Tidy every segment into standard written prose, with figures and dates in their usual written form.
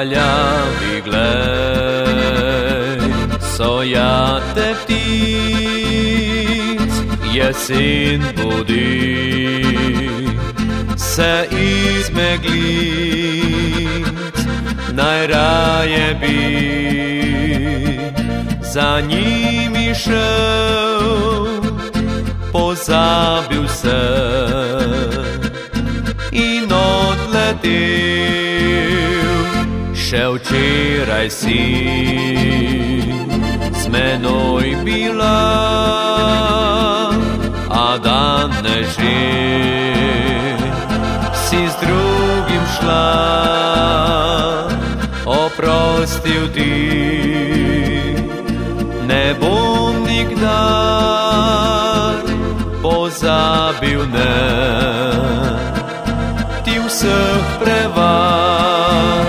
kraljavi glej, sojate ptic, jesen budi, se iz meglic najraje bi za njimi šel, pozabil se in odletel. Še včeraj si z menoj bila, a danes že si z drugim šla. Oprostil ti ne bom nikdar, pozabil ne ti vseh prevar.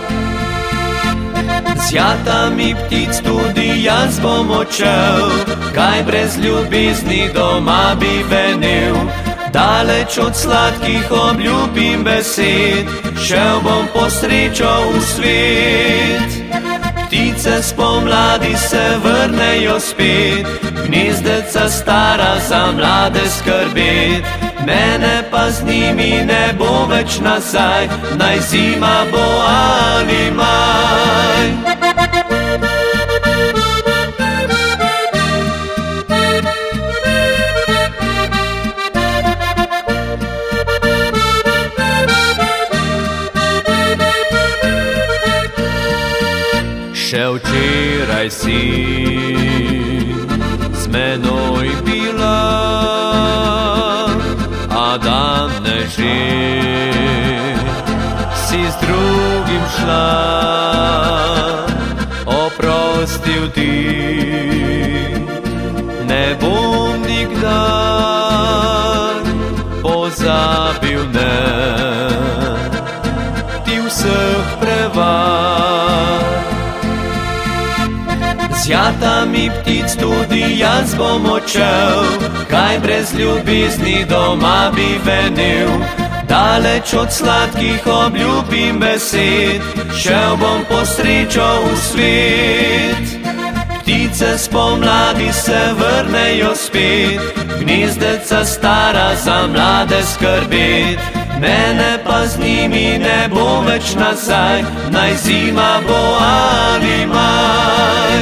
Z jatami ptic tudi jaz bom odšel, kaj brez ljubezni doma bi venil. Daleč od sladkih obljub in besed, šel bom po srečo v svet. Ptice spomladi se vrnejo spet, gnezdeca stara za mlade skrbet. Mene pa z njimi ne bo več nazaj, naj zima bo ali maj. Še včeraj si z menoj bila, a danes že si z drugim šla. Oprostil ti ne bom nikdar, pozabil ne ti vseh prevar. Z jatami ptic tudi jaz bom odšel, kaj brez ljubezni doma bi venil. Daleč od sladkih obljub in besed, šel bom po srečo v svet. Ptice spomladi se vrnejo spet, gnezdeca stara za mlade skrbet. Mene pa z njimi ne bo več nazaj, naj zima bo ali maj.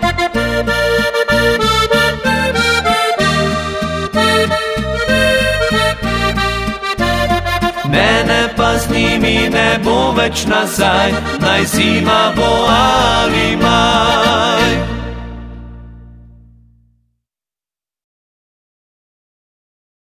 Mene pa z njimi ne bo več nazaj, naj zima bo ali maj.